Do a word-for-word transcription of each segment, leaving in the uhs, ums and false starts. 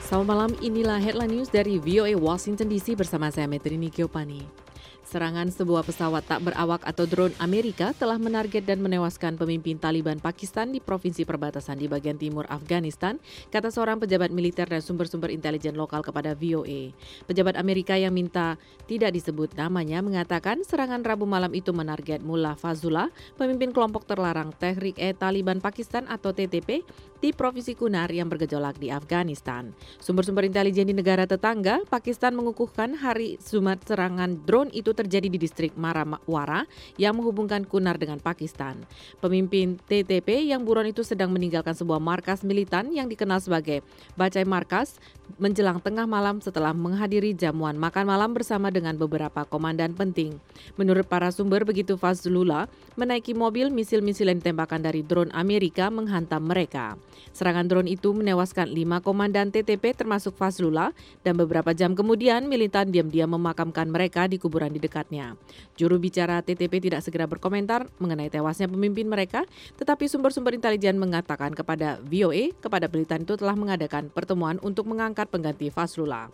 Selamat malam, inilah headline news dari V O A Washington D C bersama saya Metrini Giopani. Serangan sebuah pesawat tak berawak atau drone Amerika telah menarget dan menewaskan pemimpin Taliban Pakistan di provinsi perbatasan di bagian timur Afghanistan, kata seorang pejabat militer dan sumber-sumber intelijen lokal kepada V O A. Pejabat Amerika yang minta tidak disebut namanya mengatakan serangan Rabu malam itu menarget Mullah Fazullah, pemimpin kelompok terlarang Tehrik-e-Taliban Pakistan atau T T P, di provinsi Kunar yang bergejolak di Afghanistan. Sumber-sumber intelijen di negara tetangga, Pakistan mengukuhkan hari Jumat serangan drone itu terjadi di distrik Marawara yang menghubungkan Kunar dengan Pakistan. Pemimpin T T P yang buron itu sedang meninggalkan sebuah markas militan yang dikenal sebagai Bacai Markas menjelang tengah malam setelah menghadiri jamuan makan malam bersama dengan beberapa komandan penting. Menurut para sumber, begitu Fazlullah menaiki mobil, misil-misil yang ditembakkan dari drone Amerika menghantam mereka. Serangan drone itu menewaskan lima komandan T T P termasuk Fazlullah dan beberapa jam kemudian militan diam-diam memakamkan mereka di kuburan di dekatnya. Juru bicara T T P tidak segera berkomentar mengenai tewasnya pemimpin mereka, tetapi sumber-sumber intelijen mengatakan kepada V O A kepada militan itu telah mengadakan pertemuan untuk mengangkat pengganti Fazlullah.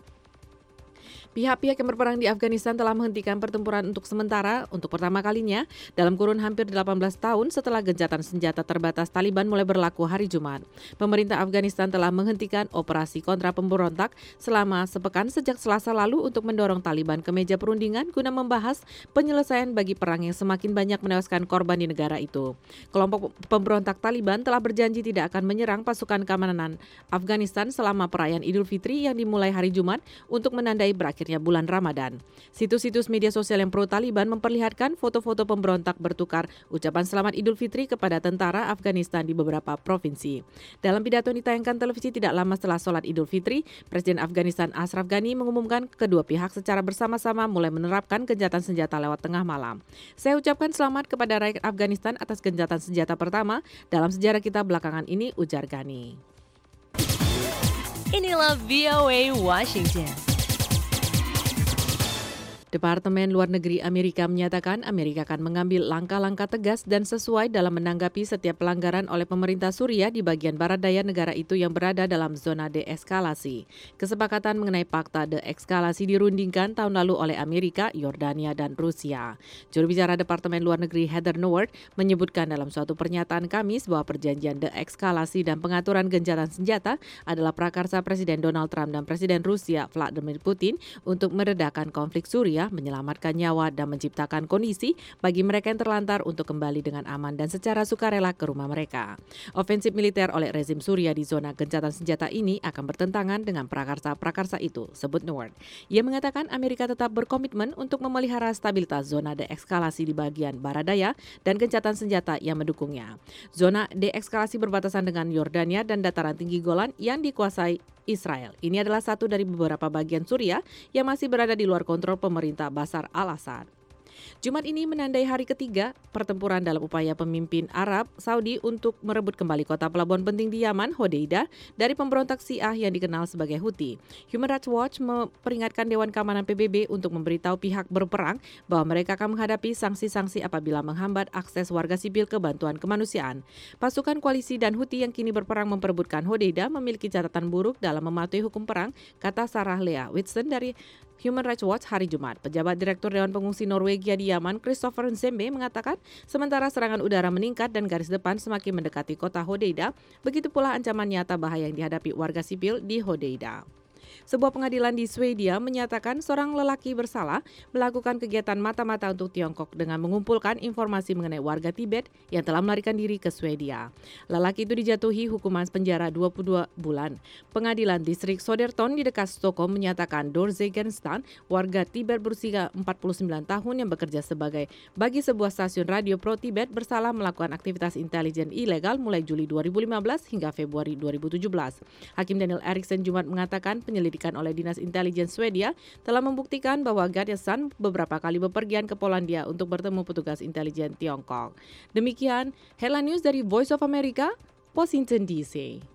Pihak-pihak yang berperang di Afghanistan telah menghentikan pertempuran untuk sementara untuk pertama kalinya dalam kurun hampir delapan belas tahun setelah gencatan senjata terbatas Taliban mulai berlaku hari Jumat. Pemerintah Afghanistan telah menghentikan operasi kontra pemberontak selama sepekan sejak Selasa lalu untuk mendorong Taliban ke meja perundingan guna membahas penyelesaian bagi perang yang semakin banyak menewaskan korban di negara itu. Kelompok pemberontak Taliban telah berjanji tidak akan menyerang pasukan keamanan Afghanistan selama perayaan Idul Fitri yang dimulai hari Jumat untuk menandai berakhir bulan Ramadan. Situs-situs media sosial yang pro-Taliban memperlihatkan foto-foto pemberontak bertukar ucapan selamat Idul Fitri kepada tentara Afghanistan di beberapa provinsi. Dalam pidato yang ditayangkan televisi tidak lama setelah sholat Idul Fitri, Presiden Afghanistan Ashraf Ghani mengumumkan kedua pihak secara bersama-sama mulai menerapkan gencatan senjata lewat tengah malam. Saya ucapkan selamat kepada rakyat Afghanistan atas gencatan senjata pertama dalam sejarah kita belakangan ini, ujar Ghani. Inilah V O A Washington. Departemen Luar Negeri Amerika menyatakan Amerika akan mengambil langkah-langkah tegas dan sesuai dalam menanggapi setiap pelanggaran oleh pemerintah Suriah di bagian barat daya negara itu yang berada dalam zona deeskalasi. Kesepakatan mengenai fakta deeskalasi dirundingkan tahun lalu oleh Amerika, Yordania, dan Rusia. Juru bicara Departemen Luar Negeri Heather Nauert menyebutkan dalam suatu pernyataan Kamis bahwa perjanjian deeskalasi dan pengaturan gencatan senjata adalah prakarsa Presiden Donald Trump dan Presiden Rusia Vladimir Putin untuk meredakan konflik Suriah, menyelamatkan nyawa dan menciptakan kondisi bagi mereka yang terlantar untuk kembali dengan aman dan secara sukarela ke rumah mereka. Ofensif militer oleh rezim Suriah di zona gencatan senjata ini akan bertentangan dengan prakarsa-prakarsa itu, sebut Nauert. Ia mengatakan Amerika tetap berkomitmen untuk memelihara stabilitas zona deeskalasi di bagian barat daya dan gencatan senjata yang mendukungnya. Zona deeskalasi berbatasan dengan Yordania dan dataran tinggi Golan yang dikuasai Israel. Ini adalah satu dari beberapa bagian Suriah yang masih berada di luar kontrol pemerintah Bashar al-Assad. Jumat ini menandai hari ketiga pertempuran dalam upaya pemimpin Arab Saudi untuk merebut kembali kota pelabuhan penting di Yaman, Hodeidah, dari pemberontak Syiah yang dikenal sebagai Houthi. Human Rights Watch memperingatkan Dewan Keamanan P B B untuk memberitahu pihak berperang bahwa mereka akan menghadapi sanksi-sanksi apabila menghambat akses warga sipil ke bantuan kemanusiaan. Pasukan koalisi dan Houthi yang kini berperang memperebutkan Hodeidah memiliki catatan buruk dalam mematuhi hukum perang, kata Sarah Lea Whitson dari Human Rights Watch hari Jumat. Pejabat Direktur Dewan Pengungsi Norwegia di Yaman, Christopher Nzembe, mengatakan sementara serangan udara meningkat dan garis depan semakin mendekati kota Hodeidah, begitu pula ancaman nyata bahaya yang dihadapi warga sipil di Hodeidah. Sebuah pengadilan di Swedia menyatakan seorang lelaki bersalah melakukan kegiatan mata-mata untuk Tiongkok dengan mengumpulkan informasi mengenai warga Tibet yang telah melarikan diri ke Swedia. Lelaki itu dijatuhi hukuman penjara dua puluh dua bulan. Pengadilan distrik Soderton di dekat Stockholm menyatakan Dorze Genstan, warga Tibet berusia empat puluh sembilan tahun yang bekerja sebagai bagi sebuah stasiun radio pro Tibet bersalah melakukan aktivitas intelijen ilegal mulai Juli dua ribu lima belas hingga Februari dua ribu tujuh belas. Hakim Daniel Eriksson Jumat mengatakan penyelidikan oleh Dinas Intelijen Swedia telah membuktikan bahwa Gardesson beberapa kali bepergian ke Polandia untuk bertemu petugas intelijen Tiongkok. Demikian headline news dari Voice of America, Washington D C.